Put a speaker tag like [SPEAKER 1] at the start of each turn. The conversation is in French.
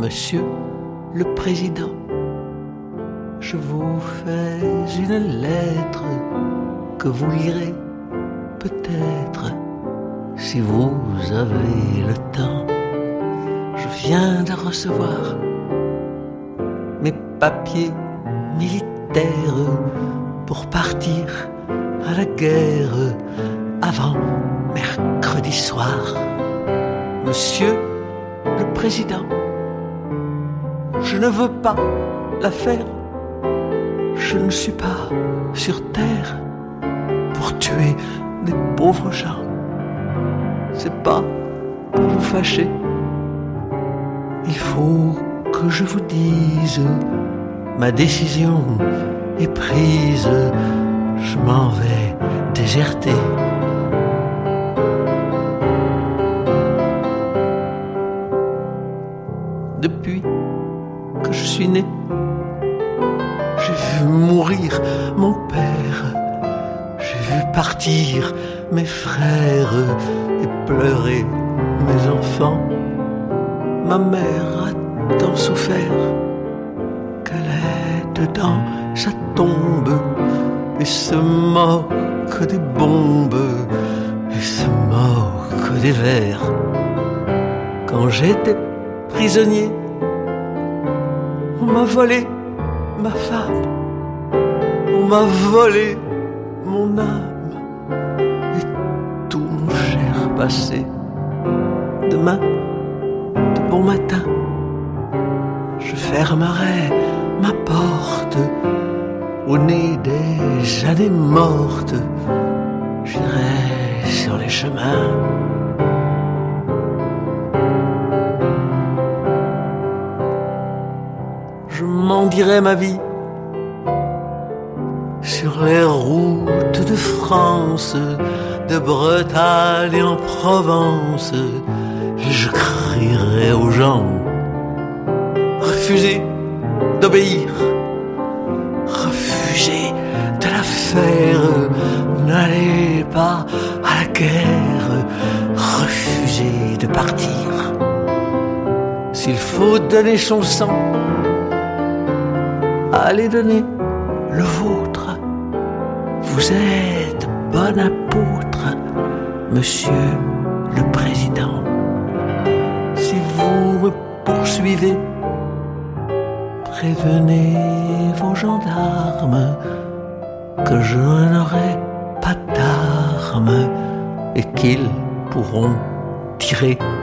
[SPEAKER 1] Monsieur le Président, je vous fais une lettre que vous lirez peut-être si vous avez le temps. Je viens de recevoir mes papiers militaires pour partir à la guerre avant mercredi soir. Monsieur le Président, je ne veux pas la faire. Je ne suis pas sur terre pour tuer des pauvres gens. C'est pas pour vous fâcher. Il faut que je vous dise, ma décision est prise. Je m'en vais déserter. Depuis que je suis né, j'ai vu mourir mon père, j'ai vu partir mes frères et pleurer mes enfants. Ma mère a tant souffert qu'elle est dans sa tombe et se moque des bombes et se moque des vers. Quand j'étais prisonnier, on m'a volé ma femme, on m'a volé mon âme et tout mon cher passé. Demain, de bon matin, je fermerai ma porte au nez des années mortes. J'irai sur les chemins. Je mendirai ma vie sur les routes de France, de Bretagne et en Provence. Et je crierai aux gens: refusez d'obéir, refusez de la faire, n'allez pas à la guerre, refusez de partir. S'il faut donner son sang, allez donner le vôtre. Vous êtes bon apôtre, Monsieur le Président. Si vous me poursuivez, prévenez vos gendarmes que je n'aurai pas d'armes et qu'ils pourront tirer